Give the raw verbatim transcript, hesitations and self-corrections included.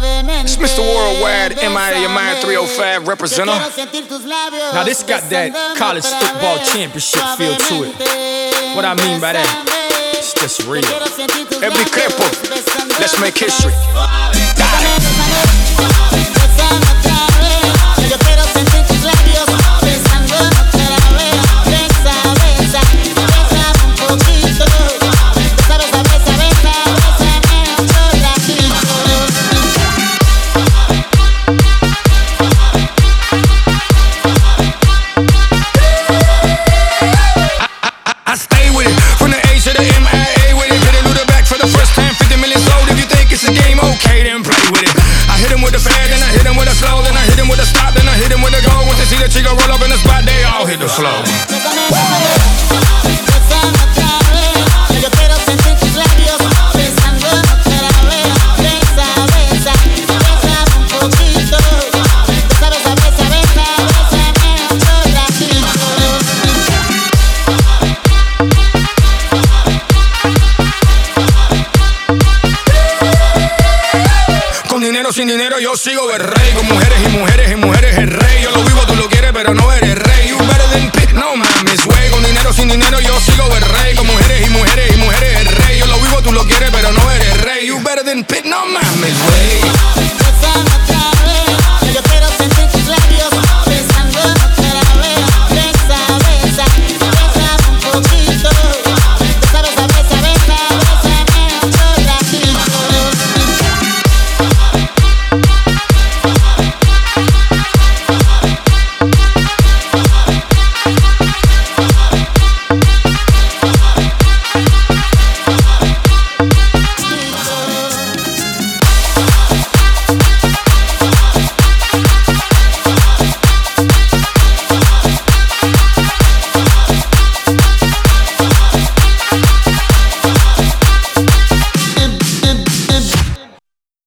It's Mister Worldwide, M I A Your Mind three oh five representative. Now this got that college football championship feel to it. What I mean by that, it's just real. Hey, be careful. Let's make history. Yo quiero sentir tus labios besando otra vez. Besa, besa, besa un poquito. Besa, besa, besa, besa, bésame otro ratito. I stay with it, from the A to the M I A with it. Hit it, Luda back for the first time, fifty million sold. If you think it's a game, okay, then play with it. I hit him with a fad, then I hit him with a slow, then I hit him with a stop, then I hit him with a go. Once they see the chica roll up in the spot, they all hit the flow. Bésame, bésame, bésame otra vez. Yo quiero sentir tus labios besando otra vez. Besa, besa, besa un poquito. Besa, besa, besa, besa, bésame otro ratito. Con dinero, sin dinero, yo sigo el rey. Con mujeres y mujeres y mujeres el rey. Yo lo vivo, tú lo quieres, pero no eres rey. You better than Pit, no mames, güey. Con dinero, sin dinero, yo sigo el rey. Con mujeres y mujeres y mujeres el rey. Yo lo vivo, tú lo quieres, pero no eres rey. You better than Pit, no mames, güey.